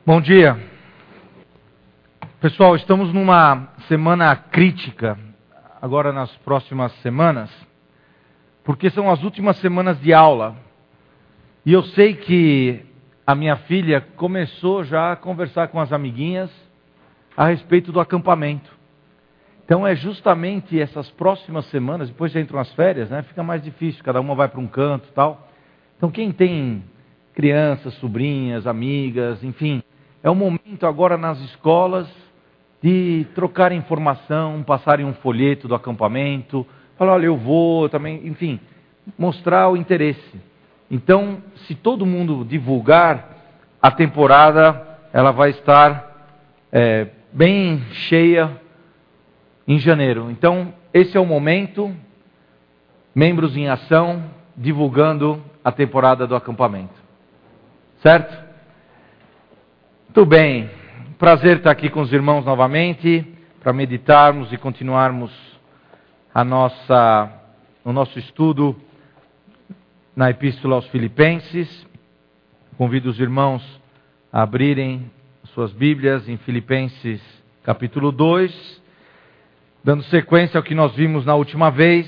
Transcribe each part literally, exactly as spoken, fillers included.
Bom dia. Pessoal, estamos numa semana crítica, agora nas próximas semanas, porque são as últimas semanas de aula. E eu sei que a minha filha começou já a conversar com as amiguinhas a respeito do acampamento. Então é justamente essas próximas semanas, depois já entram as férias, né? Fica mais difícil, cada uma vai para um canto e tal. Então quem tem crianças, sobrinhas, amigas, enfim, é o momento agora nas escolas de trocar informação, passarem um folheto do acampamento, falar, olha, eu vou também, enfim, mostrar o interesse. Então, se todo mundo divulgar, a temporada ela vai estar é, bem cheia em janeiro. Então, esse é o momento, membros em ação, divulgando a temporada do acampamento. Certo? Muito bem. Prazer estar aqui com os irmãos novamente, para meditarmos e continuarmos a nossa, o nosso estudo na Epístola aos Filipenses. Convido os irmãos a abrirem suas Bíblias em Filipenses capítulo dois, dando sequência ao que nós vimos na última vez,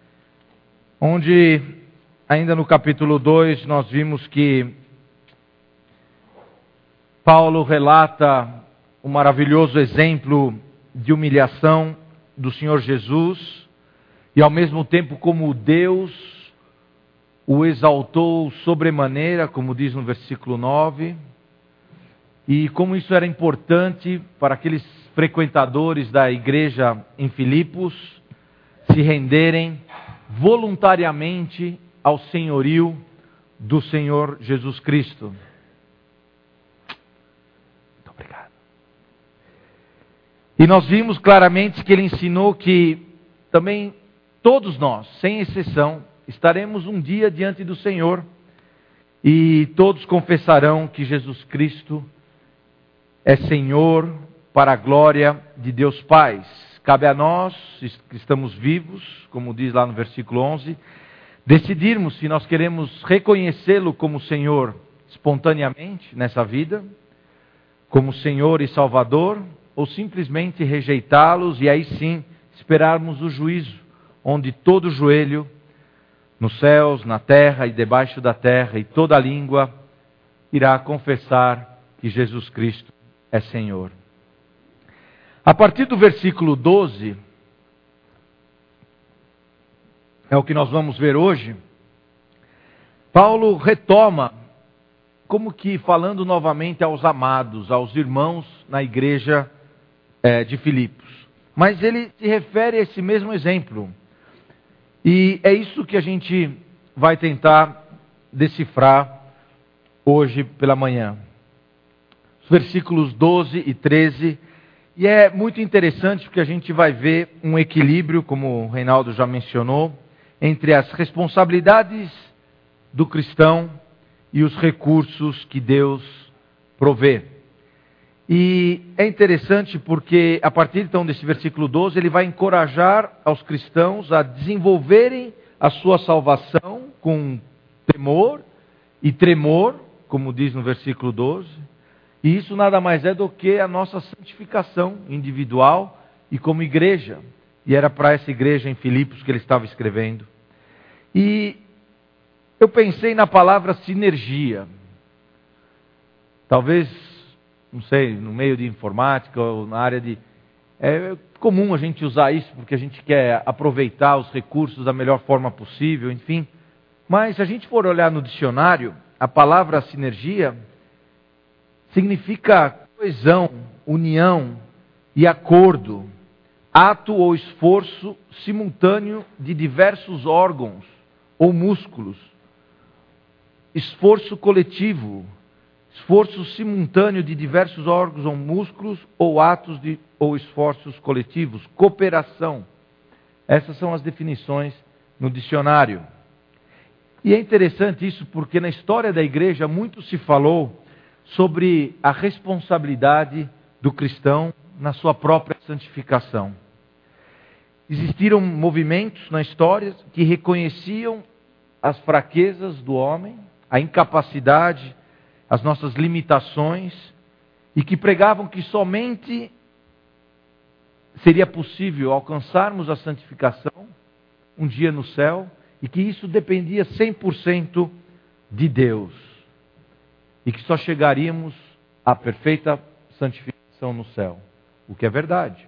onde ainda no capítulo dois nós vimos que Paulo relata o maravilhoso exemplo de humilhação do Senhor Jesus e ao mesmo tempo como Deus o exaltou sobremaneira, como diz no versículo nove, e como isso era importante para aqueles frequentadores da igreja em Filipos se renderem voluntariamente ao senhorio do Senhor Jesus Cristo. E nós vimos claramente que ele ensinou que também todos nós, sem exceção, estaremos um dia diante do Senhor e todos confessarão que Jesus Cristo é Senhor para a glória de Deus Pai. Cabe a nós, que estamos vivos, como diz lá no versículo onze, decidirmos se nós queremos reconhecê-lo como Senhor espontaneamente nessa vida, como Senhor e Salvador, ou simplesmente rejeitá-los e aí sim esperarmos o juízo, onde todo joelho, nos céus, na terra e debaixo da terra, e toda língua irá confessar que Jesus Cristo é Senhor. A partir do versículo doze, é o que nós vamos ver hoje, Paulo retoma, como que falando novamente aos amados, aos irmãos na igreja é, de Filipos. Mas ele se refere a esse mesmo exemplo. E é isso que a gente vai tentar decifrar hoje pela manhã. Os versículos doze e treze. E é muito interessante porque a gente vai ver um equilíbrio, como o Reinaldo já mencionou, entre as responsabilidades do cristão e os recursos que Deus provê. E é interessante porque a partir então desse versículo doze, ele vai encorajar aos cristãos a desenvolverem a sua salvação com temor e tremor, como diz no versículo doze. E isso nada mais é do que a nossa santificação individual e como igreja. E era para essa igreja em Filipos que ele estava escrevendo. E eu pensei na palavra sinergia. Talvez, não sei, no meio de informática ou na área de... É comum a gente usar isso porque a gente quer aproveitar os recursos da melhor forma possível, enfim. Mas se a gente for olhar no dicionário, a palavra sinergia significa coesão, união e acordo, ato ou esforço simultâneo de diversos órgãos ou músculos. Esforço coletivo, esforço simultâneo de diversos órgãos ou músculos ou atos de, ou esforços coletivos, cooperação. Essas são as definições no dicionário. E é interessante isso porque na história da igreja muito se falou sobre a responsabilidade do cristão na sua própria santificação. Existiram movimentos na história que reconheciam as fraquezas do homem, a incapacidade, as nossas limitações, e que pregavam que somente seria possível alcançarmos a santificação um dia no céu, e que isso dependia cem por cento de Deus, e que só chegaríamos à perfeita santificação no céu, o que é verdade.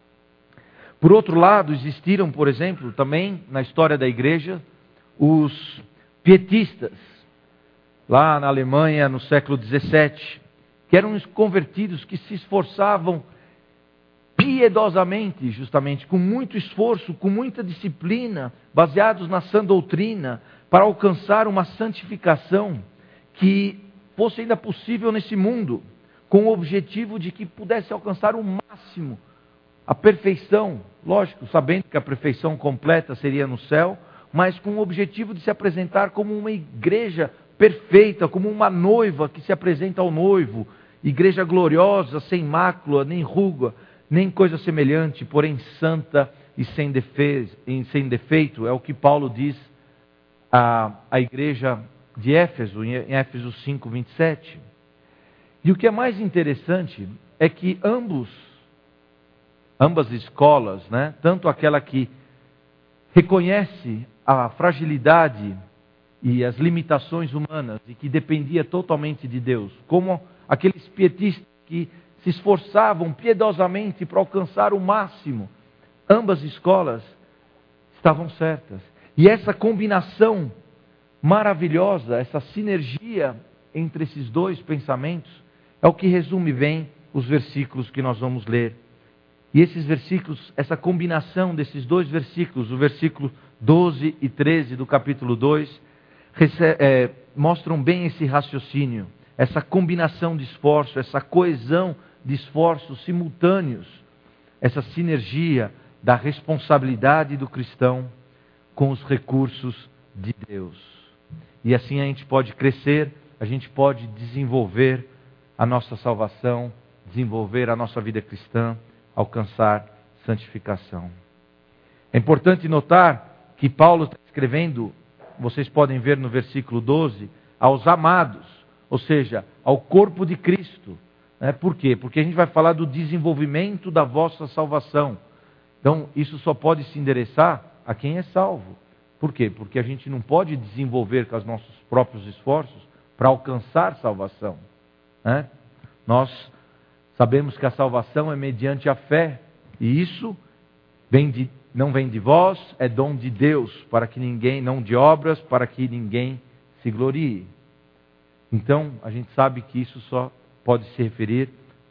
Por outro lado, existiram, por exemplo, também na história da igreja, os pietistas, lá na Alemanha no século dezessete, que eram os convertidos que se esforçavam piedosamente, justamente, com muito esforço, com muita disciplina, baseados na sã doutrina, para alcançar uma santificação que fosse ainda possível nesse mundo, com o objetivo de que pudesse alcançar o máximo, a perfeição, lógico, sabendo que a perfeição completa seria no céu, mas com o objetivo de se apresentar como uma igreja perfeita, como uma noiva que se apresenta ao noivo, igreja gloriosa, sem mácula, nem ruga, nem coisa semelhante, porém santa e sem, defe... sem defeito. É o que Paulo diz à, à igreja de Éfeso, em Éfeso cinco, vinte e sete. E o que é mais interessante é que ambos, ambas escolas, né, tanto aquela que reconhece a fragilidade e as limitações humanas e que dependia totalmente de Deus, como aqueles pietistas que se esforçavam piedosamente para alcançar o máximo, ambas escolas estavam certas. E essa combinação maravilhosa, essa sinergia entre esses dois pensamentos, é o que resume bem os versículos que nós vamos ler. E esses versículos, essa combinação desses dois versículos, o versículo doze e treze do capítulo dois, é, mostram bem esse raciocínio, essa combinação de esforço, essa coesão de esforços simultâneos, essa sinergia da responsabilidade do cristão com os recursos de Deus. E assim a gente pode crescer, a gente pode desenvolver a nossa salvação, desenvolver a nossa vida cristã, alcançar santificação. É importante notar que Paulo está escrevendo, vocês podem ver no versículo doze, aos amados, ou seja, ao corpo de Cristo. Né? Por quê? Porque a gente vai falar do desenvolvimento da vossa salvação. Então, isso só pode se endereçar a quem é salvo. Por quê? Porque a gente não pode desenvolver com os nossos próprios esforços para alcançar salvação. Né? Nós sabemos que a salvação é mediante a fé, e isso vem de, não vem de vós, é dom de Deus, para que ninguém, não de obras, para que ninguém se glorie. Então, a gente sabe que isso só pode se referir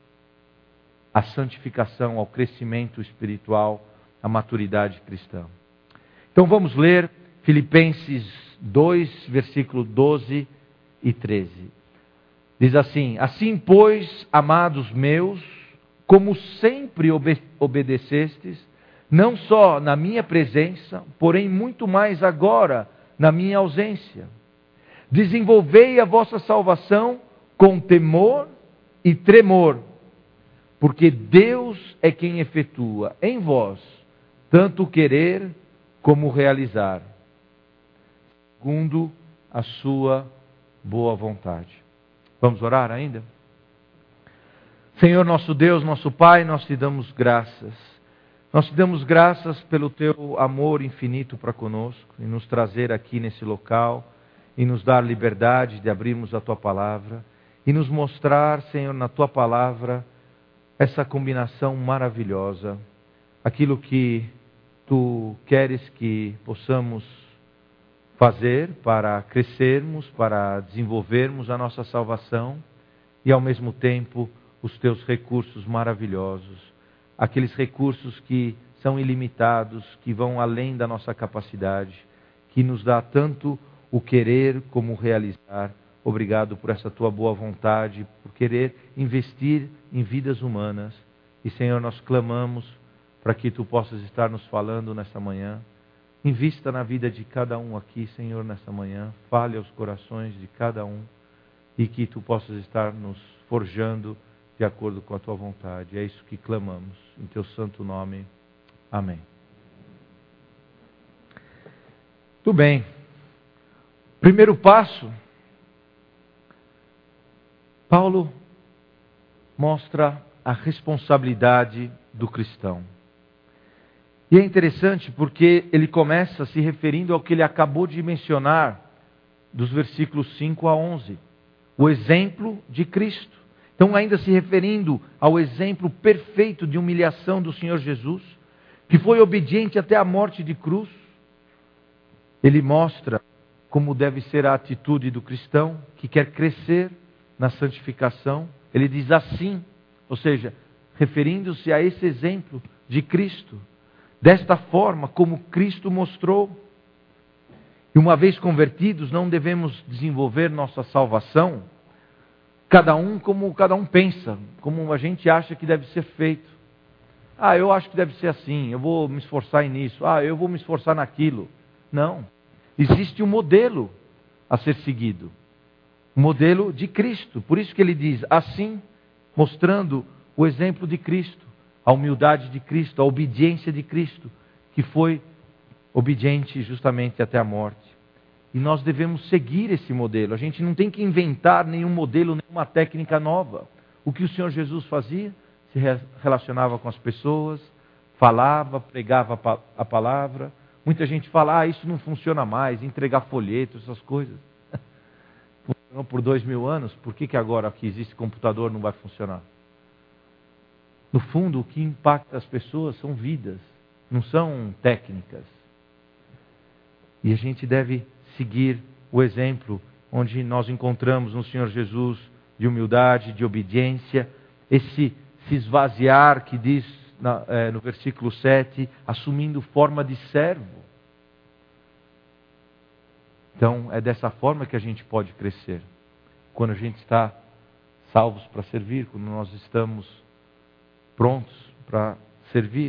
à santificação, ao crescimento espiritual, à maturidade cristã. Então vamos ler Filipenses dois, versículo doze e treze. Diz assim: assim, pois, amados meus, como sempre obe- obedecestes, não só na minha presença, porém muito mais agora na minha ausência, desenvolvei a vossa salvação com temor e tremor, porque Deus é quem efetua em vós tanto o querer como o realizar, segundo a sua boa vontade. Vamos orar ainda? Senhor nosso Deus, nosso Pai, nós te damos graças. Nós te damos graças pelo teu amor infinito para conosco, e nos trazer aqui nesse local, e nos dar liberdade de abrirmos a tua palavra, e nos mostrar, Senhor, na tua palavra, essa combinação maravilhosa, aquilo que tu queres que possamos fazer para crescermos, para desenvolvermos a nossa salvação, e ao mesmo tempo os teus recursos maravilhosos, aqueles recursos que são ilimitados, que vão além da nossa capacidade, que nos dá tanto o querer como o realizar. Obrigado por essa tua boa vontade, por querer investir em vidas humanas. E, Senhor, nós clamamos para que tu possas estar nos falando nessa manhã. Invista na vida de cada um aqui, Senhor, nessa manhã. Fale aos corações de cada um, e que tu possas estar nos forjando de acordo com a tua vontade. É isso que clamamos, em teu santo nome. Amém. Tudo bem. Primeiro passo, Paulo mostra a responsabilidade do cristão. E é interessante porque ele começa se referindo ao que ele acabou de mencionar, dos versículos cinco a onze. O exemplo de Cristo. Então, ainda se referindo ao exemplo perfeito de humilhação do Senhor Jesus, que foi obediente até a morte de cruz, ele mostra como deve ser a atitude do cristão que quer crescer na santificação. Ele diz assim, ou seja, referindo-se a esse exemplo de Cristo, desta forma como Cristo mostrou. E uma vez convertidos, não devemos desenvolver nossa salvação, cada um como cada um pensa, como a gente acha que deve ser feito. Ah, eu acho que deve ser assim, eu vou me esforçar nisso, ah, eu vou me esforçar naquilo. Não. Existe um modelo a ser seguido. O modelo de Cristo. Por isso que ele diz, assim, mostrando o exemplo de Cristo, a humildade de Cristo, a obediência de Cristo, que foi obediente justamente até a morte. E nós devemos seguir esse modelo. A gente não tem que inventar nenhum modelo, nenhuma técnica nova. O que o Senhor Jesus fazia? Se relacionava com as pessoas, falava, pregava a palavra. Muita gente fala, ah, isso não funciona mais, entregar folhetos, essas coisas. Funcionou por dois mil anos, por que, que agora que existe computador não vai funcionar? No fundo, o que impacta as pessoas são vidas, não são técnicas. E a gente deve seguir o exemplo onde nós encontramos no Senhor Jesus de humildade, de obediência, esse se esvaziar que diz na, é, no versículo sete, assumindo forma de servo. Então é dessa forma que a gente pode crescer, quando a gente está salvos para servir, quando nós estamos prontos para servir.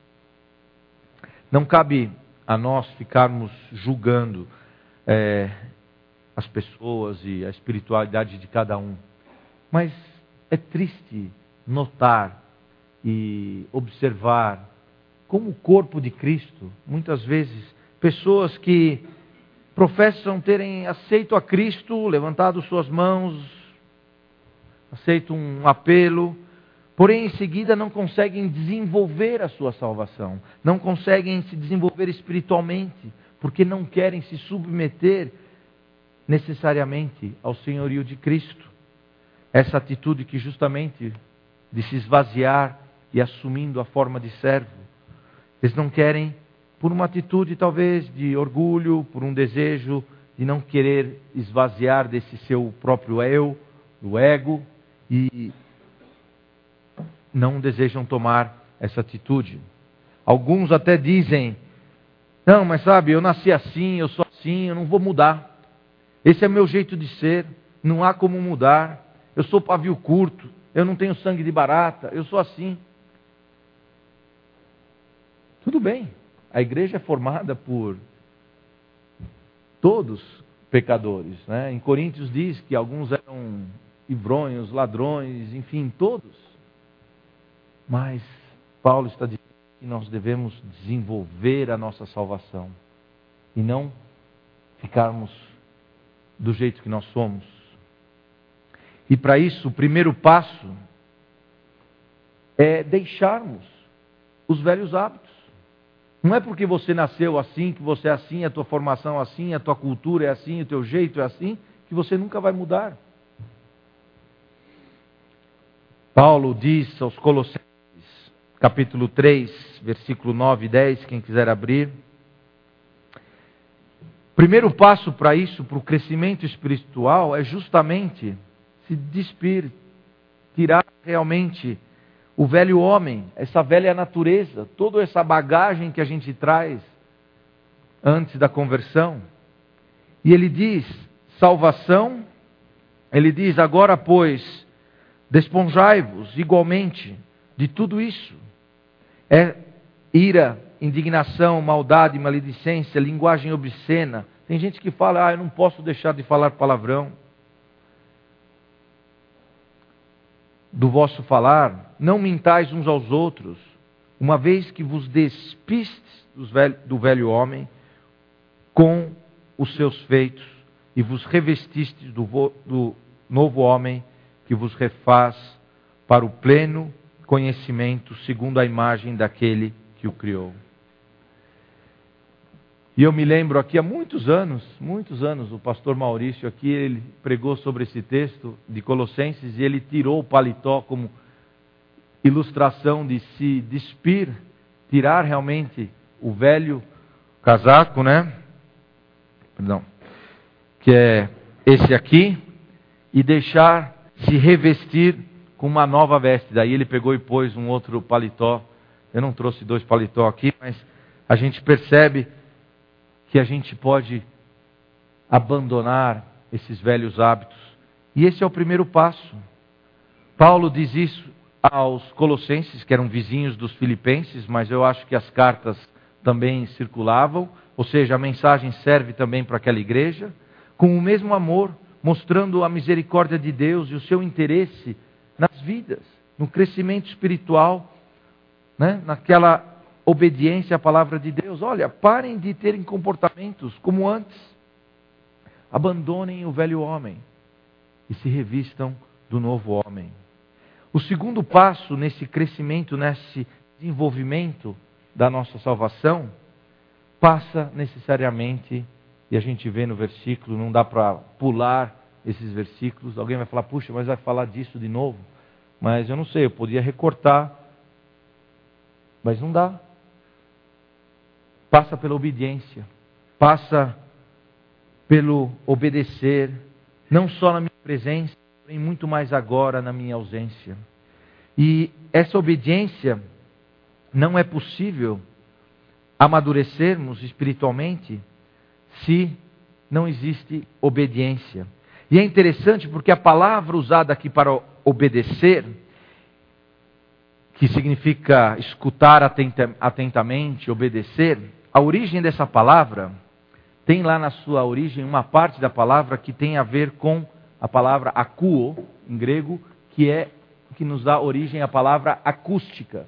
Não cabe a nós ficarmos julgando é, as pessoas e a espiritualidade de cada um. Mas é triste notar e observar como o corpo de Cristo, muitas vezes, pessoas que professam terem aceito a Cristo, levantado suas mãos, aceito um apelo, porém em seguida não conseguem desenvolver a sua salvação, não conseguem se desenvolver espiritualmente, porque não querem se submeter necessariamente ao senhorio de Cristo. Essa atitude que justamente de se esvaziar e assumindo a forma de servo, eles não querem, por uma atitude talvez de orgulho, por um desejo de não querer esvaziar desse seu próprio eu, do ego, e não desejam tomar essa atitude. Alguns até dizem, não, mas sabe, eu nasci assim, eu sou assim, eu não vou mudar. Esse é o meu jeito de ser, não há como mudar. Eu sou pavio curto, eu não tenho sangue de barata, eu sou assim. Tudo bem, a igreja é formada por todos pecadores, né? Em Coríntios diz que alguns eram hidrônios, ladrões, enfim, todos. Mas Paulo está dizendo que nós devemos desenvolver a nossa salvação e não ficarmos do jeito que nós somos. E para isso, o primeiro passo é deixarmos os velhos hábitos. Não é porque você nasceu assim, que você é assim, a tua formação é assim, a tua cultura é assim, o teu jeito é assim, que você nunca vai mudar. Paulo diz aos Colossenses, capítulo três, versículo nove e dez, quem quiser abrir. O primeiro passo para isso, para o crescimento espiritual, é justamente se despir, tirar realmente o velho homem, essa velha natureza, toda essa bagagem que a gente traz antes da conversão. E ele diz, salvação, ele diz, agora pois, desponjai-vos igualmente de tudo isso. É ira, indignação, maldade, maledicência, linguagem obscena. Tem gente que fala, ah, eu não posso deixar de falar palavrão. Do vosso falar, não mintais uns aos outros, uma vez que vos despistes do velho homem com os seus feitos e vos revestistes do, do novo homem que vos refaz para o pleno conhecimento segundo a imagem daquele que o criou. E eu me lembro aqui há muitos anos, muitos anos, o pastor Maurício aqui, ele pregou sobre esse texto de Colossenses e ele tirou o paletó como ilustração de se despir, tirar realmente o velho casaco, né? Perdão. Que é esse aqui, e deixar se revestir com uma nova veste. Daí ele pegou e pôs um outro paletó. Eu não trouxe dois paletó aqui, mas a gente percebe que a gente pode abandonar esses velhos hábitos. E esse é o primeiro passo. Paulo diz isso aos colossenses, que eram vizinhos dos filipenses, mas eu acho que as cartas também circulavam, ou seja, a mensagem serve também para aquela igreja, com o mesmo amor, mostrando a misericórdia de Deus e o seu interesse nas vidas, no crescimento espiritual, né? Naquela obediência à palavra de Deus. Olha, parem de terem comportamentos como antes. Abandonem o velho homem e se revistam do novo homem. O segundo passo nesse crescimento, nesse desenvolvimento da nossa salvação, passa necessariamente, e a gente vê no versículo, não dá para pular esses versículos. Alguém vai falar, puxa, mas vai falar disso de novo? Mas eu não sei, eu podia recortar, mas não dá. Passa pela obediência, passa pelo obedecer, não só na minha presença, porém muito mais agora na minha ausência. E essa obediência não é possível amadurecermos espiritualmente se não existe obediência. E é interessante porque a palavra usada aqui para obedecer, que significa escutar atenta, atentamente, obedecer, a origem dessa palavra tem lá na sua origem uma parte da palavra que tem a ver com a palavra akouo, em grego, que é que nos dá origem à palavra acústica.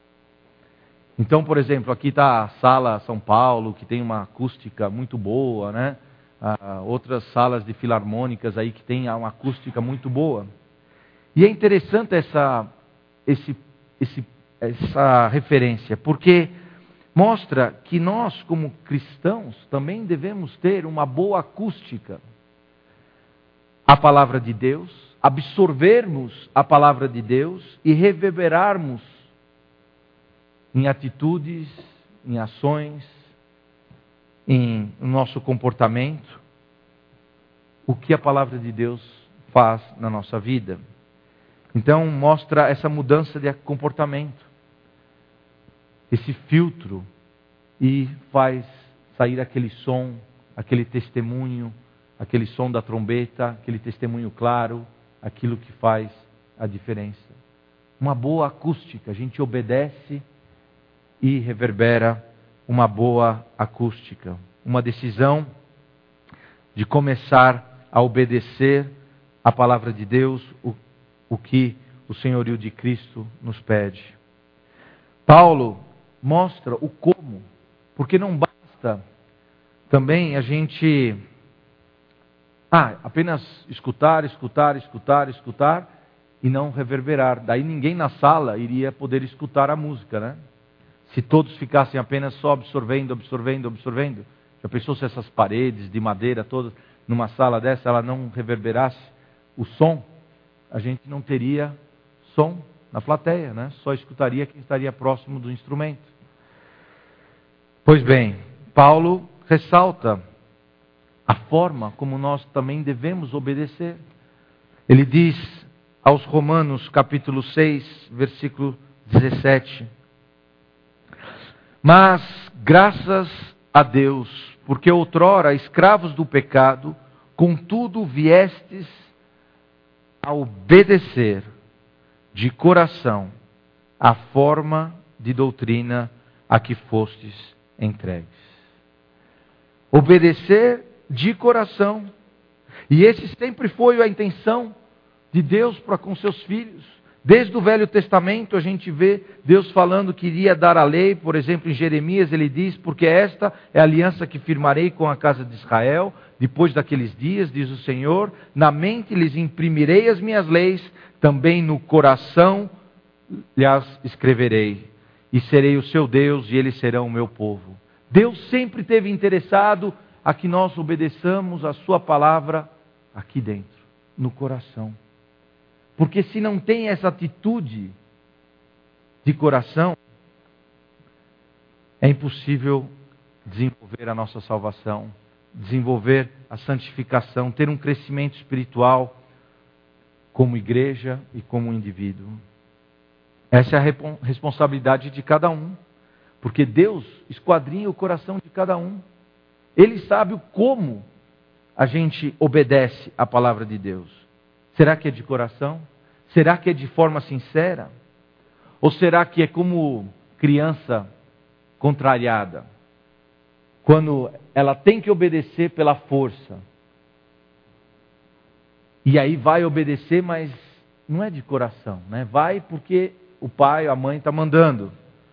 Então, por exemplo, aqui está a sala São Paulo, que tem uma acústica muito boa, né? Ah, outras salas de filarmônicas aí que tem uma acústica muito boa. E é interessante essa, esse, esse, essa referência, porque mostra que nós, como cristãos, também devemos ter uma boa acústica à palavra de Deus, absorvermos a palavra de Deus e reverberarmos em atitudes, em ações, em nosso comportamento, o que a palavra de Deus faz na nossa vida. Então mostra essa mudança de comportamento, esse filtro, e faz sair aquele som, aquele testemunho, aquele som da trombeta, aquele testemunho claro, aquilo que faz a diferença. Uma boa acústica, a gente obedece e reverbera uma boa acústica. Uma decisão de começar a obedecer a palavra de Deus, o, o que o senhorio de Cristo nos pede. Paulo mostra o como, porque não basta também a gente ah, apenas escutar, escutar, escutar, escutar e não reverberar. Daí ninguém na sala iria poder escutar a música, né? Se todos ficassem apenas só absorvendo, absorvendo, absorvendo. Já pensou se essas paredes de madeira todas, numa sala dessa, ela não reverberasse o som? A gente não teria som na plateia, né? Só escutaria quem estaria próximo do instrumento. Pois bem, Paulo ressalta a forma como nós também devemos obedecer. Ele diz aos Romanos, capítulo seis, versículo dezessete: Mas, graças a Deus, porque outrora, escravos do pecado, contudo viestes a obedecer de coração a forma de doutrina a que fostes entregues. Obedecer de coração. E esse sempre foi a intenção de Deus para com seus filhos. Desde o Velho Testamento a gente vê Deus falando que iria dar a lei. Por exemplo, em Jeremias ele diz: porque esta é a aliança que firmarei com a casa de Israel, depois daqueles dias, diz o Senhor, na mente lhes imprimirei as minhas leis, também no coração lhes escreverei, e serei o seu Deus e eles serão o meu povo. Deus sempre esteve interessado a que nós obedeçamos a sua palavra aqui dentro, no coração. Porque se não tem essa atitude de coração, é impossível desenvolver a nossa salvação, desenvolver a santificação, ter um crescimento espiritual como igreja e como indivíduo. Essa é a responsabilidade de cada um, porque Deus esquadrinha o coração de cada um. Ele sabe o como a gente obedece à palavra de Deus. Será que é de coração? Será que é de forma sincera? Ou será que é como criança contrariada? Quando ela tem que obedecer pela força. E aí vai obedecer, mas não é de coração, né? Vai porque o pai, a mãe está mandando.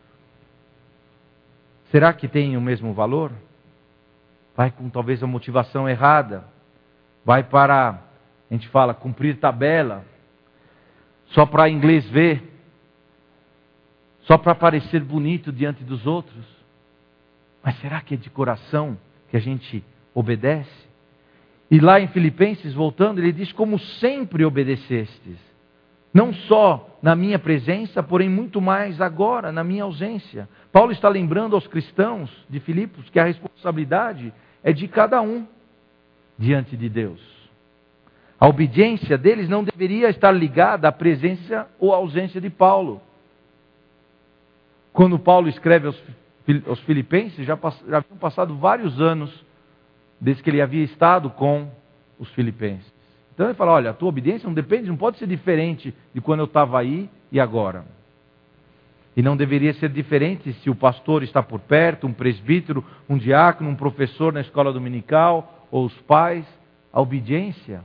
Será que tem o mesmo valor? Vai com talvez a motivação errada. Vai para, a gente fala, cumprir tabela. Só para inglês ver. Só para parecer bonito diante dos outros. Mas será que é de coração que a gente obedece? E lá em Filipenses, voltando, ele diz: como sempre obedecestes. Não só na minha presença, porém muito mais agora, na minha ausência. Paulo está lembrando aos cristãos de Filipos que a responsabilidade é de cada um diante de Deus. A obediência deles não deveria estar ligada à presença ou à ausência de Paulo. Quando Paulo escreve aos, aos Filipenses, já, pass, já haviam passado vários anos desde que ele havia estado com os filipenses. Então ele fala: olha, a tua obediência não depende, não pode ser diferente de quando eu estava aí e agora. E não deveria ser diferente se o pastor está por perto, um presbítero, um diácono, um professor na escola dominical, ou os pais. A obediência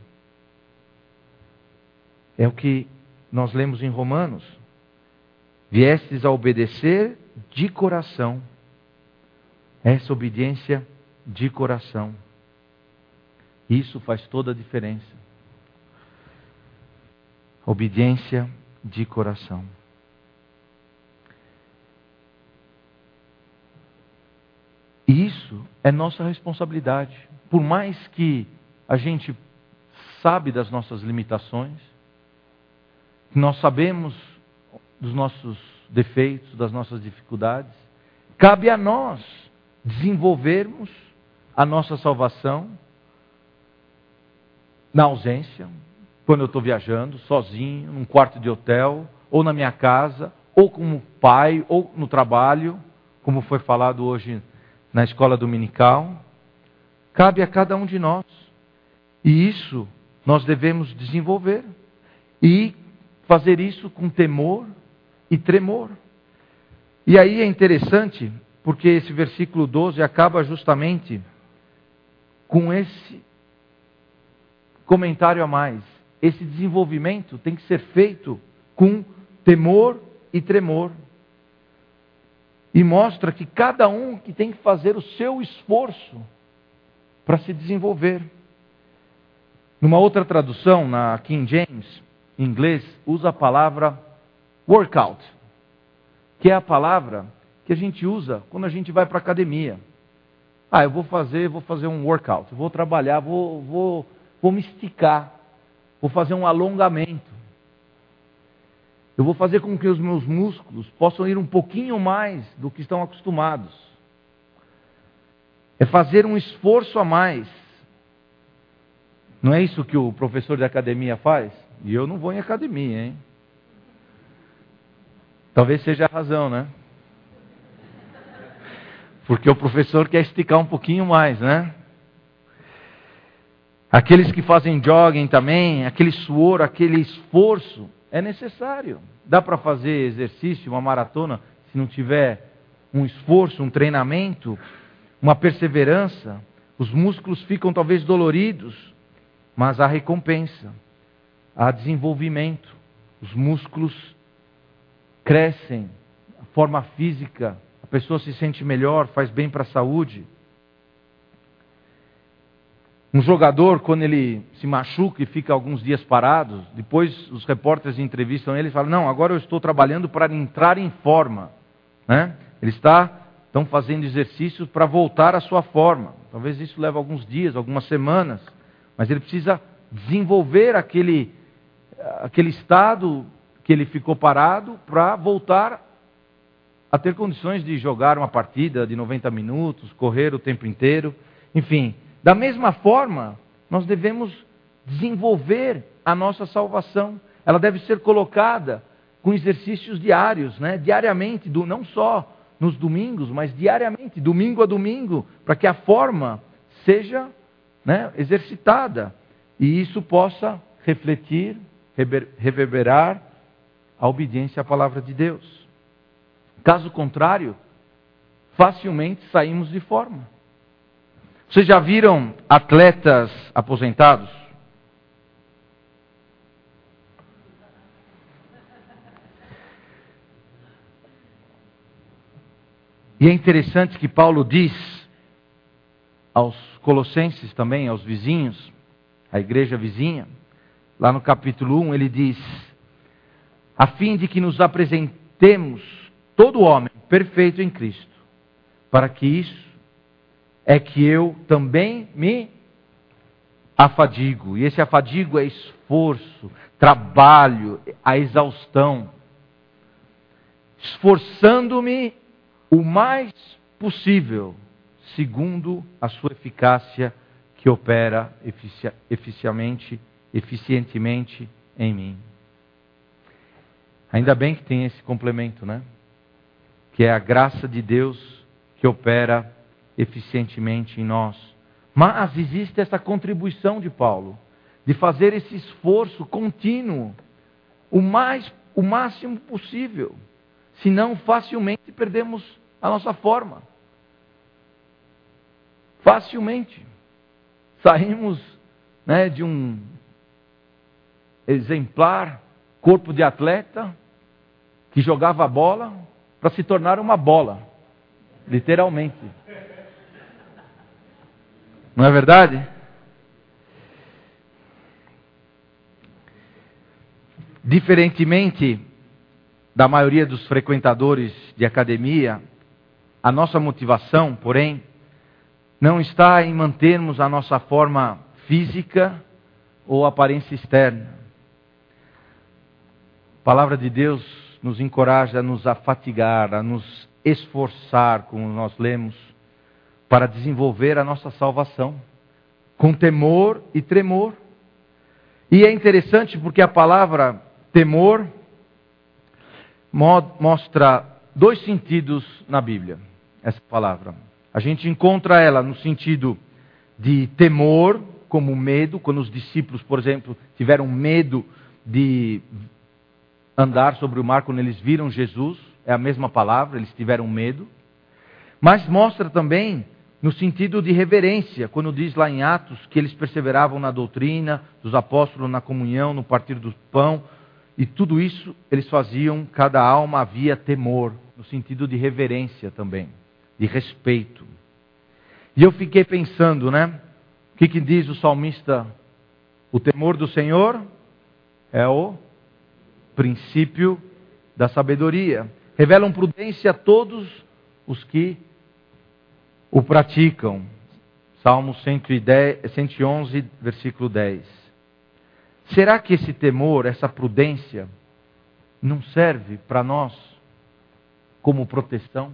é o que nós lemos em Romanos. Viestes a obedecer de coração. Essa obediência de coração. Isso faz toda a diferença. Obediência de coração. E isso é nossa responsabilidade. Por mais que a gente sabe das nossas limitações, nós sabemos dos nossos defeitos, das nossas dificuldades, cabe a nós desenvolvermos a nossa salvação na ausência, quando eu estou viajando, sozinho, num quarto de hotel, ou na minha casa, ou como pai, ou no trabalho, como foi falado hoje na escola dominical. Cabe a cada um de nós. E isso nós devemos desenvolver. E fazer isso com temor e tremor. E aí é interessante, porque esse versículo doze acaba justamente com esse comentário a mais. Esse desenvolvimento tem que ser feito com temor e tremor. E mostra que cada um que tem que fazer o seu esforço para se desenvolver. Numa outra tradução, na King James, em inglês, usa a palavra workout, que é a palavra que a gente usa quando a gente vai para a academia. Ah, eu vou fazer, vou fazer um workout, vou trabalhar, vou, vou, vou me esticar, vou fazer um alongamento. Eu vou fazer com que os meus músculos possam ir um pouquinho mais do que estão acostumados. É fazer um esforço a mais. Não é isso que o professor de academia faz? E eu não vou em academia, hein? Talvez seja a razão, né? Porque o professor quer esticar um pouquinho mais, né? Aqueles que fazem jogging também, aquele suor, aquele esforço, é necessário. Dá para fazer exercício, uma maratona, se não tiver um esforço, um treinamento, uma perseverança. Os músculos ficam talvez doloridos, mas há recompensa, há desenvolvimento. os músculos crescem, a forma física, a pessoa se sente melhor, faz bem para a saúde. Um jogador, quando ele se machuca e fica alguns dias parado, depois os repórteres entrevistam ele e falam, não, agora eu estou trabalhando para entrar em forma. Né? Ele está, estão fazendo exercícios para voltar à sua forma. Talvez isso leve alguns dias, algumas semanas, mas ele precisa desenvolver aquele, aquele estado que ele ficou parado para voltar a ter condições de jogar uma partida de noventa minutos, correr o tempo inteiro, enfim. Da mesma forma, nós devemos desenvolver a nossa salvação. Ela deve ser colocada com exercícios diários, né? diariamente, do, não só nos domingos, mas diariamente, domingo a domingo, para que a forma seja, né, exercitada e isso possa refletir, reverberar a obediência à palavra de Deus. Caso contrário, facilmente saímos de forma. Vocês já viram atletas aposentados? E é interessante que Paulo diz aos colossenses também, aos vizinhos, à igreja vizinha, lá no capítulo um, ele diz, a fim de que nos apresentemos todo homem perfeito em Cristo, para que isso é que eu também me afadigo. E esse afadigo é esforço, trabalho, a exaustão. Esforçando-me o mais possível, segundo a sua eficácia que opera efici- eficiamente, eficientemente em mim. Ainda bem que tem esse complemento, né? Que é a graça de Deus que opera eficientemente em nós. Mas existe essa contribuição de Paulo, de fazer esse esforço contínuo, o, mais, o máximo possível. Senão facilmente perdemos a nossa forma. Facilmente. Saímos, né, de um exemplar corpo de atleta que jogava bola para se tornar uma bola. Literalmente. Não é verdade? Diferentemente da maioria dos frequentadores de academia, a nossa motivação, porém, não está em mantermos a nossa forma física ou aparência externa. A palavra de Deus nos encoraja a nos afatigar, a nos esforçar, como nós lemos, para desenvolver a nossa salvação, com temor e tremor. E é interessante porque a palavra temor mostra dois sentidos na Bíblia, essa palavra. A gente encontra ela no sentido de temor, como medo, quando os discípulos, por exemplo, tiveram medo de andar sobre o mar quando eles viram Jesus, é a mesma palavra, eles tiveram medo. Mas mostra também no sentido de reverência, quando diz lá em Atos que eles perseveravam na doutrina dos apóstolos, na comunhão, no partir do pão, e tudo isso eles faziam, cada alma havia temor, no sentido de reverência também, de respeito. E eu fiquei pensando, né? O que, que diz o salmista? O temor do Senhor é o princípio da sabedoria. Revelam prudência a todos os que o praticam. Salmo cento e dez, cento e onze, versículo dez. Será que esse temor, essa prudência, não serve para nós como proteção?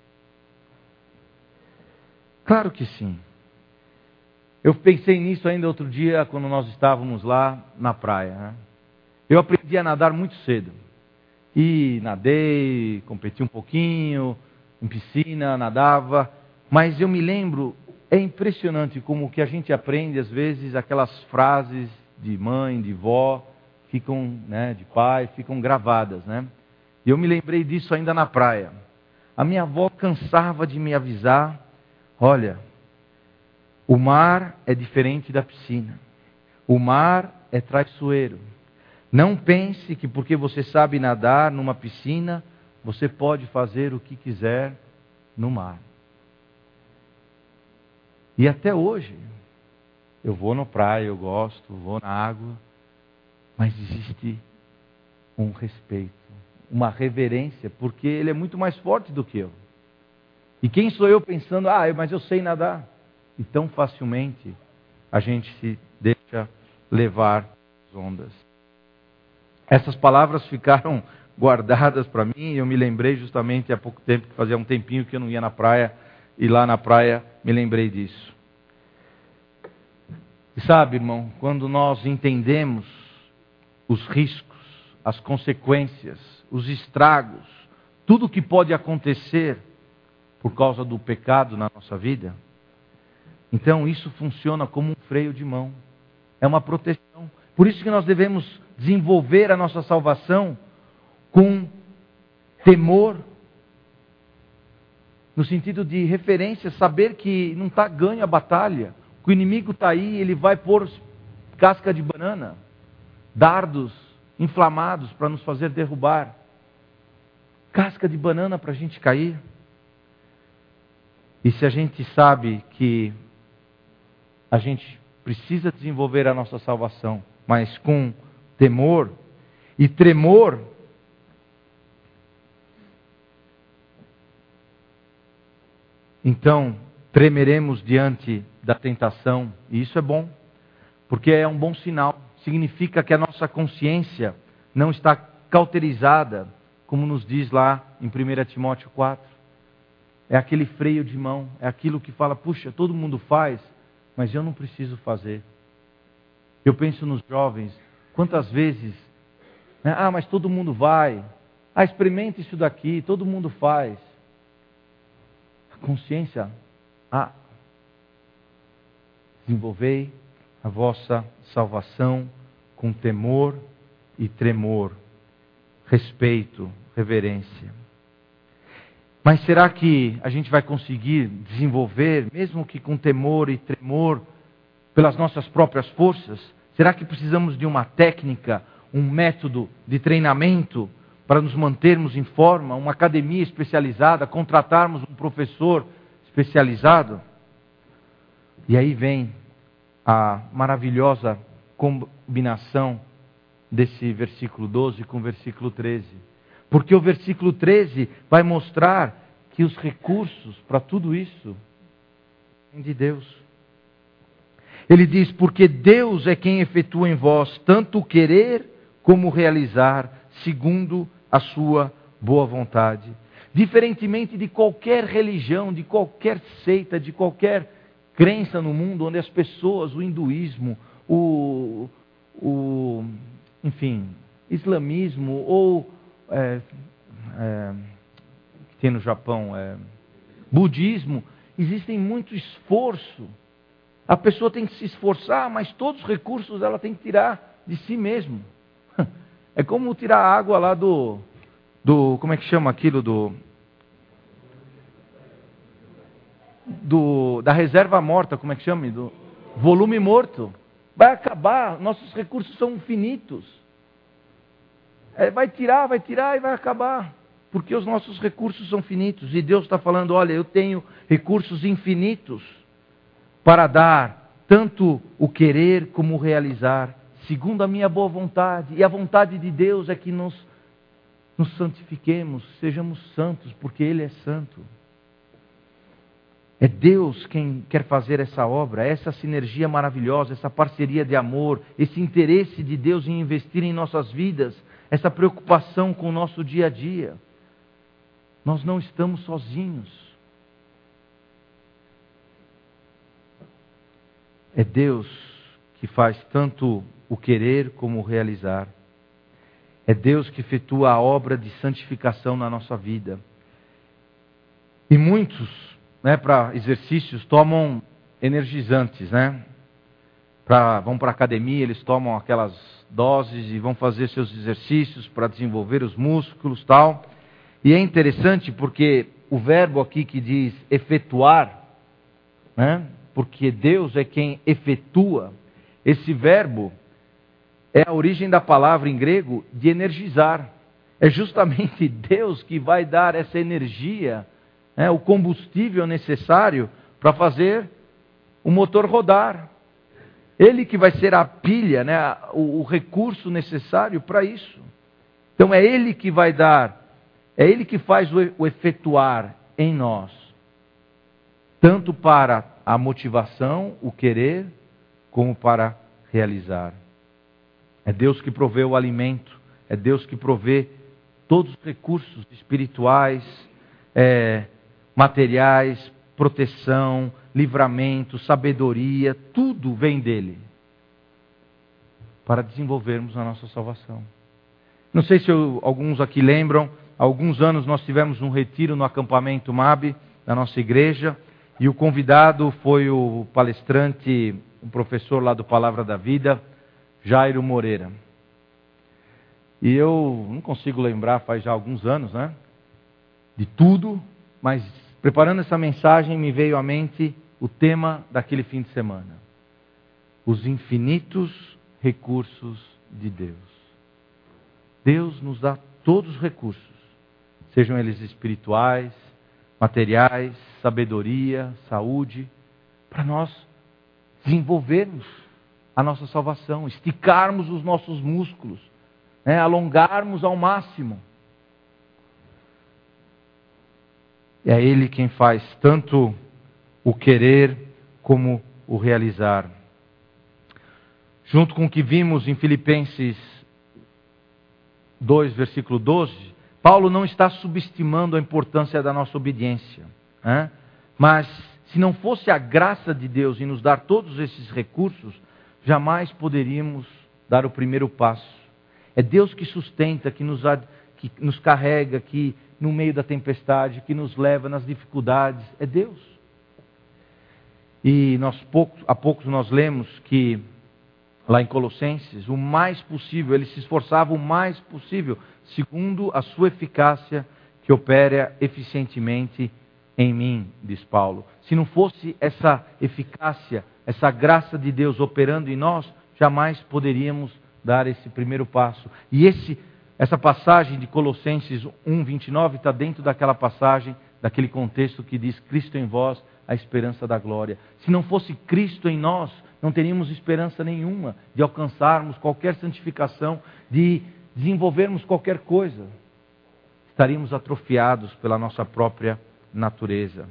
Claro que sim. Eu pensei nisso ainda outro dia, quando nós estávamos lá na praia. Né? Eu aprendi a nadar muito cedo. E nadei, competi um pouquinho, em piscina, nadava. Mas eu me lembro, é impressionante como que a gente aprende, às vezes, aquelas frases de mãe, de vó, ficam, né, de pai, ficam gravadas, né? E eu me lembrei disso ainda na praia. A minha avó cansava de me avisar, olha, o mar é diferente da piscina. O mar é traiçoeiro. Não pense que porque você sabe nadar numa piscina, você pode fazer o que quiser no mar. E até hoje, eu vou na praia, eu gosto, vou na água, mas existe um respeito, uma reverência, porque ele é muito mais forte do que eu. E quem sou eu pensando, ah, mas eu sei nadar? E tão facilmente a gente se deixa levar as ondas. Essas palavras ficaram guardadas para mim, e eu me lembrei justamente há pouco tempo, que fazia um tempinho que eu não ia na praia, e lá na praia me lembrei disso. E sabe, irmão, quando nós entendemos os riscos, as consequências, os estragos, tudo que pode acontecer por causa do pecado na nossa vida, então isso funciona como um freio de mão, é uma proteção. Por isso que nós devemos desenvolver a nossa salvação com temor, no sentido de referência, saber que não está ganho a batalha, que o inimigo está aí, ele vai pôr casca de banana, dardos inflamados para nos fazer derrubar, casca de banana para a gente cair. E se a gente sabe que a gente precisa desenvolver a nossa salvação, mas com temor e tremor, então tremeremos diante da tentação, e isso é bom, porque é um bom sinal, significa que a nossa consciência não está cauterizada, como nos diz lá em primeira Timóteo quatro. É aquele freio de mão, é aquilo que fala, puxa, todo mundo faz, mas eu não preciso fazer. Eu penso nos jovens, quantas vezes, né, ah, mas todo mundo vai, ah, experimenta isso daqui, todo mundo faz. A consciência, ah, desenvolvei a vossa salvação com temor e tremor, respeito, reverência. Mas será que a gente vai conseguir desenvolver, mesmo que com temor e tremor, pelas nossas próprias forças? Será que precisamos de uma técnica, um método de treinamento para nos mantermos em forma, uma academia especializada, contratarmos um professor especializado? E aí vem a maravilhosa combinação desse versículo doze com o versículo treze. Porque o versículo treze vai mostrar que os recursos para tudo isso vêm de Deus. Ele diz, porque Deus é quem efetua em vós tanto o querer como o realizar, segundo a sua boa vontade. Diferentemente de qualquer religião, de qualquer seita, de qualquer crença no mundo, onde as pessoas, o hinduísmo, o, o enfim, islamismo, ou é, é, que tem no Japão, é, budismo, existem muito esforço. A pessoa tem que se esforçar, mas todos os recursos ela tem que tirar de si mesmo. É como tirar a água lá do, do, como é que chama aquilo, do, do da reserva morta, como é que chama? Do volume morto. Vai acabar, nossos recursos são finitos. É, vai tirar, vai tirar e vai acabar. Porque os nossos recursos são finitos. E Deus está falando, olha, eu tenho recursos infinitos para dar tanto o querer como o realizar, segundo a minha boa vontade. E a vontade de Deus é que nos, nos santifiquemos, sejamos santos, porque Ele é santo. É Deus quem quer fazer essa obra, essa sinergia maravilhosa, essa parceria de amor, esse interesse de Deus em investir em nossas vidas, essa preocupação com o nosso dia a dia. Nós não estamos sozinhos. É Deus que faz tanto o querer como o realizar. É Deus que efetua a obra de santificação na nossa vida. E muitos, né, para exercícios, tomam energizantes, né? Pra, vão para a academia, eles tomam aquelas doses e vão fazer seus exercícios para desenvolver os músculos e tal. E é interessante porque o verbo aqui que diz efetuar, né? Porque Deus é quem efetua, esse verbo é a origem da palavra em grego de energizar. É justamente Deus que vai dar essa energia, né, o combustível necessário para fazer o motor rodar. Ele que vai ser a pilha, né, o, o recurso necessário para isso. Então é Ele que vai dar, é Ele que faz o, o efetuar em nós. Tanto para a motivação, o querer, como para realizar. É Deus que provê o alimento, é Deus que provê todos os recursos espirituais, é, materiais, proteção, livramento, sabedoria, tudo vem dele. Para desenvolvermos a nossa salvação. Não sei se eu, alguns aqui lembram, há alguns anos nós tivemos um retiro no acampamento M A B, da nossa igreja, e o convidado foi o palestrante, um professor lá do Palavra da Vida, Jairo Moreira. E eu não consigo lembrar, faz já alguns anos, né? De tudo, mas preparando essa mensagem me veio à mente o tema daquele fim de semana. Os infinitos recursos de Deus. Deus nos dá todos os recursos, sejam eles espirituais, materiais, sabedoria, saúde, para nós desenvolvermos a nossa salvação, esticarmos os nossos músculos, né, alongarmos ao máximo. É Ele quem faz tanto o querer como o realizar. Junto com o que vimos em Filipenses dois, versículo doze, Paulo não está subestimando a importância da nossa obediência, né? Mas se não fosse a graça de Deus em nos dar todos esses recursos, jamais poderíamos dar o primeiro passo. É Deus que sustenta, que nos, que nos carrega, que no meio da tempestade, que nos leva nas dificuldades. É Deus. E nós, poucos, há poucos nós lemos que, lá em Colossenses, o mais possível, ele se esforçava o mais possível, segundo a sua eficácia, que opera eficientemente em mim, diz Paulo. Se não fosse essa eficácia, essa graça de Deus operando em nós, jamais poderíamos dar esse primeiro passo. E esse, essa passagem de Colossenses um, vinte e nove está dentro daquela passagem, daquele contexto que diz Cristo em vós, a esperança da glória. Se não fosse Cristo em nós, não teríamos esperança nenhuma de alcançarmos qualquer santificação, de desenvolvermos qualquer coisa. Estaríamos atrofiados pela nossa própria natureza.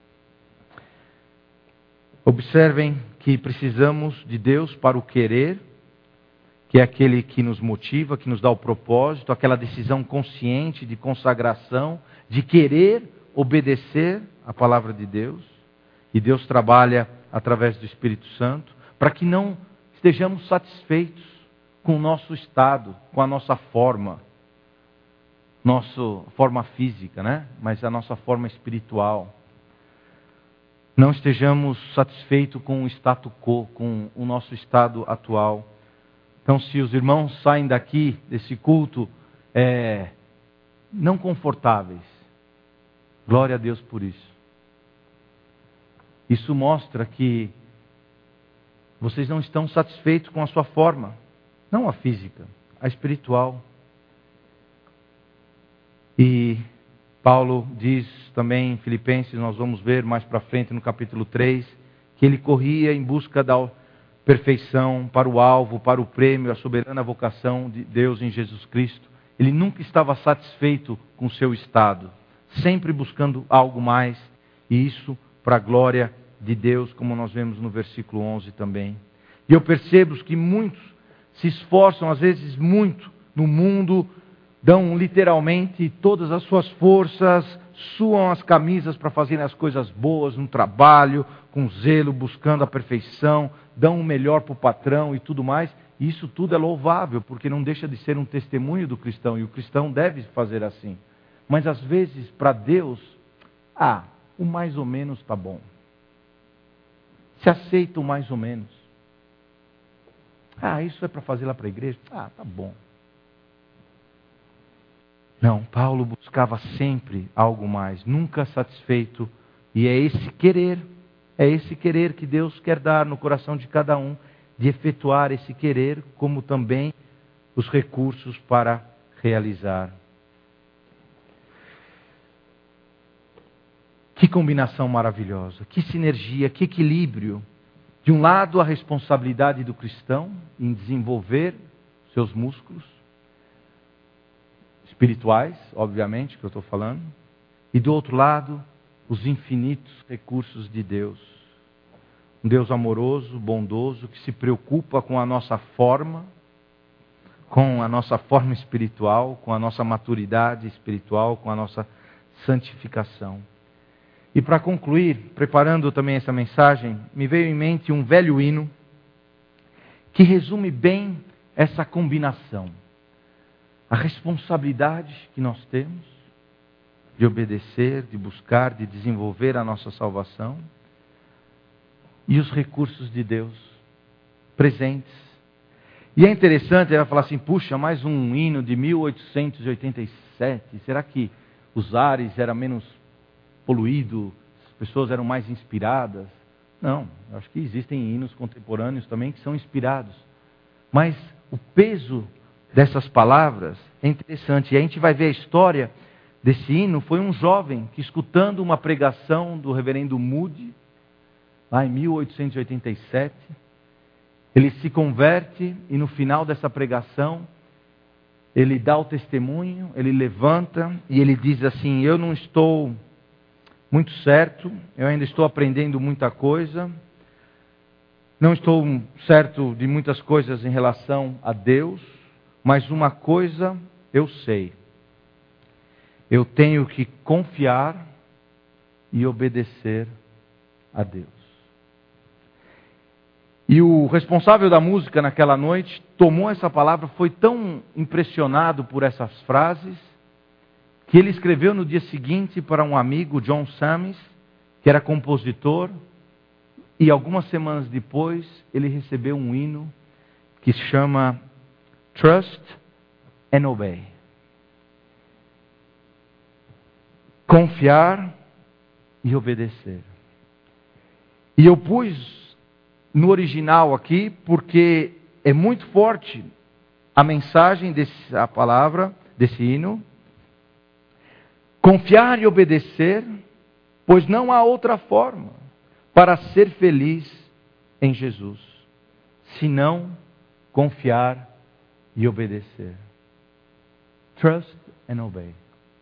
Observem que precisamos de Deus para o querer, que é aquele que nos motiva, que nos dá o propósito, aquela decisão consciente de consagração, de querer obedecer a palavra de Deus. E Deus trabalha através do Espírito Santo, para que não estejamos satisfeitos com o nosso estado, com a nossa forma, nossa forma física, né? Mas a nossa forma espiritual. Não estejamos satisfeitos com o status quo, com o nosso estado atual. Então, se os irmãos saem daqui, desse culto, é, não confortáveis, glória a Deus por isso. Isso mostra que vocês não estão satisfeitos com a sua forma, não a física, a espiritual. E Paulo diz também em Filipenses, nós vamos ver mais para frente no capítulo três, que ele corria em busca da perfeição, para o alvo, para o prêmio, a soberana vocação de Deus em Jesus Cristo. Ele nunca estava satisfeito com o seu estado, sempre buscando algo mais, e isso para a glória de Deus, como nós vemos no versículo onze também. E eu percebo que muitos se esforçam, às vezes muito, no mundo, dão literalmente todas as suas forças, suam as camisas para fazerem as coisas boas no trabalho, com zelo, buscando a perfeição, dão o melhor para o patrão e tudo mais. E isso tudo é louvável, porque não deixa de ser um testemunho do cristão, e o cristão deve fazer assim. Mas às vezes, para Deus, ah, o mais ou menos está bom. Se aceita o mais ou menos. Ah, isso é para fazer lá para a igreja? Ah, tá bom. Não, Paulo buscava sempre algo mais, nunca satisfeito. E é esse querer, é esse querer que Deus quer dar no coração de cada um, de efetuar esse querer, como também os recursos para realizar. Que combinação maravilhosa, que sinergia, que equilíbrio. De um lado, a responsabilidade do cristão em desenvolver seus músculos espirituais, obviamente, que eu estou falando. E do outro lado, os infinitos recursos de Deus. Um Deus amoroso, bondoso, que se preocupa com a nossa forma, com a nossa forma espiritual, com a nossa maturidade espiritual, com a nossa santificação. E para concluir, preparando também essa mensagem, me veio em mente um velho hino que resume bem essa combinação. A responsabilidade que nós temos de obedecer, de buscar, de desenvolver a nossa salvação e os recursos de Deus presentes. E é interessante, ele vai falar assim, puxa, mais um hino de mil oitocentos e oitenta e sete, será que os ares eram menos poluídos, as pessoas eram mais inspiradas? Não, eu acho que existem hinos contemporâneos também que são inspirados. Mas o peso dessas palavras é interessante. E a gente vai ver a história desse hino. Foi um jovem que, escutando uma pregação do reverendo Moody, lá em mil oitocentos e oitenta e sete, ele se converte e no final dessa pregação, ele dá o testemunho, ele levanta e ele diz assim, eu não estou muito certo, eu ainda estou aprendendo muita coisa, não estou certo de muitas coisas em relação a Deus, mas uma coisa eu sei, eu tenho que confiar e obedecer a Deus. E o responsável da música naquela noite tomou essa palavra, foi tão impressionado por essas frases, que ele escreveu no dia seguinte para um amigo, John Sammis, que era compositor, e algumas semanas depois ele recebeu um hino que se chama Trust and Obey. Confiar e obedecer. E eu pus no original aqui, porque é muito forte a mensagem dessa palavra, desse hino. Confiar e obedecer, pois não há outra forma para ser feliz em Jesus, senão confiar e obedecer. Trust and obey.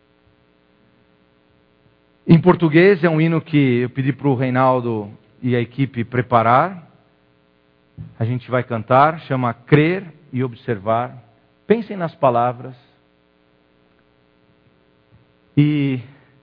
Em português é um hino que eu pedi para o Reinaldo e a equipe preparar. A gente vai cantar, chama Crer e Observar. Pensem nas palavras. E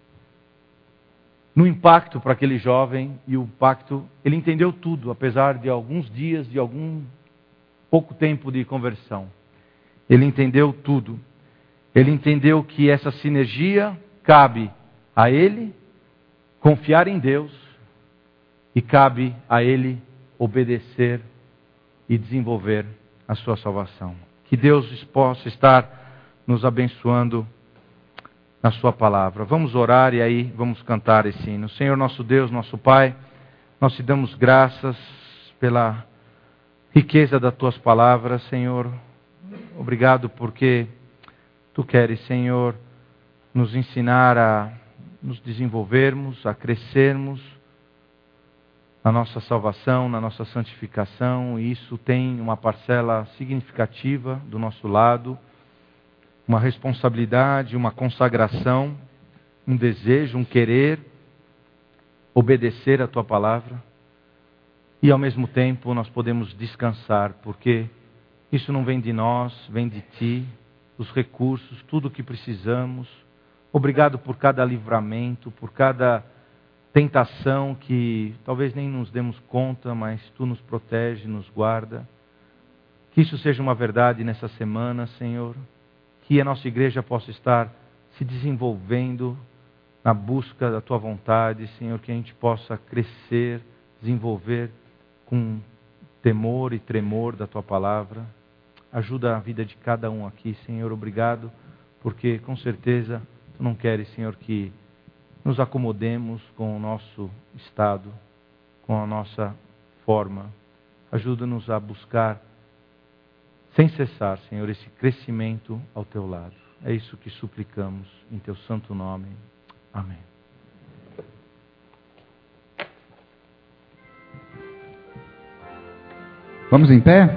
no impacto para aquele jovem, e o impacto, ele entendeu tudo, apesar de alguns dias, de algum pouco tempo de conversão. Ele entendeu tudo. Ele entendeu que essa sinergia cabe a ele confiar em Deus e cabe a ele obedecer e desenvolver a sua salvação. Que Deus possa estar nos abençoando na sua palavra. Vamos orar e aí vamos cantar esse hino. Senhor nosso Deus, nosso Pai, nós te damos graças pela riqueza das tuas palavras, Senhor. Obrigado porque tu queres, Senhor, nos ensinar a nos desenvolvermos, a crescermos na nossa salvação, na nossa santificação, e isso tem uma parcela significativa do nosso lado, uma responsabilidade, uma consagração, um desejo, um querer, obedecer a tua palavra, e ao mesmo tempo nós podemos descansar, porque isso não vem de nós, vem de ti, os recursos, tudo o que precisamos. Obrigado por cada livramento, por cada tentação que talvez nem nos demos conta, mas tu nos protege, nos guarda. Que isso seja uma verdade nessa semana, Senhor. Que a nossa igreja possa estar se desenvolvendo na busca da tua vontade, Senhor. Que a gente possa crescer, desenvolver com temor e tremor da tua palavra. Ajuda a vida de cada um aqui, Senhor. Obrigado, porque com certeza tu não queres, Senhor, que nos acomodemos com o nosso estado, com a nossa forma. Ajuda-nos a buscar, sem cessar, Senhor, esse crescimento ao Teu lado. É isso que suplicamos em Teu santo nome. Amém. Vamos em pé?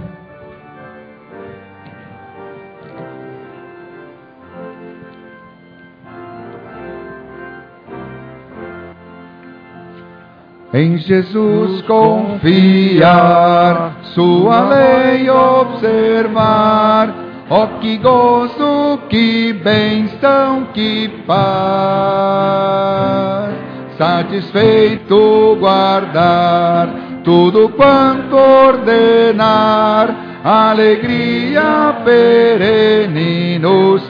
Em Jesus confiar, sua lei observar, ó que gozo, que bênção, que paz. Satisfeito guardar tudo quanto ordenar, alegria perene nos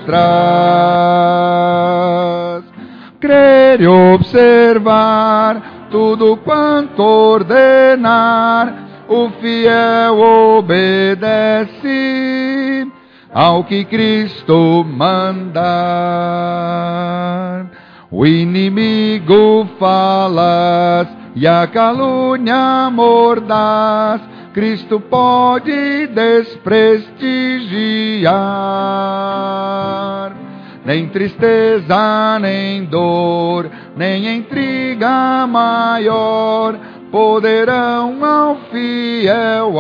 traz. Crer e observar tudo quanto ordenar, o fiel obedece ao que Cristo mandar. O inimigo falas e a calúnia mordaz, Cristo pode desprestigiar. Nem tristeza, nem dor, nem intriga maior poderão ao fiel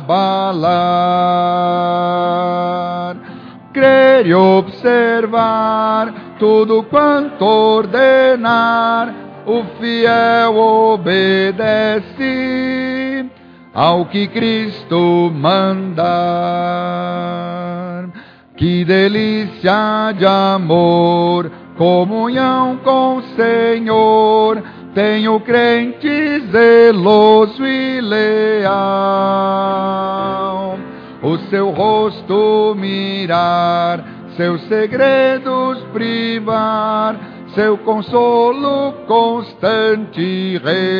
abalar. Crer e observar tudo quanto ordenar, o fiel obedece ao que Cristo mandar. Que delícia de amor, comunhão com o Senhor, tem o crente zeloso e leal. O seu rosto mirar, seus segredos privar, seu consolo constante e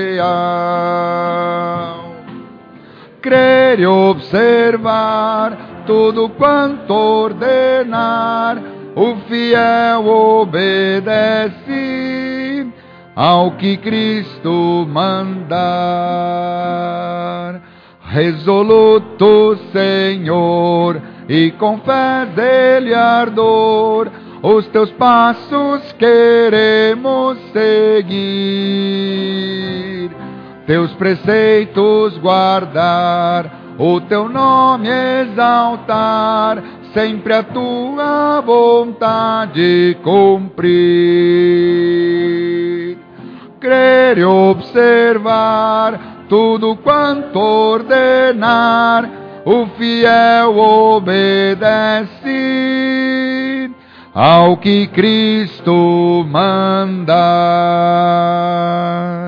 real. Crer e observar tudo quanto ordenar, o fiel obedece ao que Cristo mandar. Resoluto, Senhor, e com fé dele ardor, os teus passos queremos seguir. Teus preceitos guardar, o teu nome exaltar, sempre a tua vontade cumprir. Crer e observar tudo quanto ordenar, o fiel obedece ao que Cristo mandar.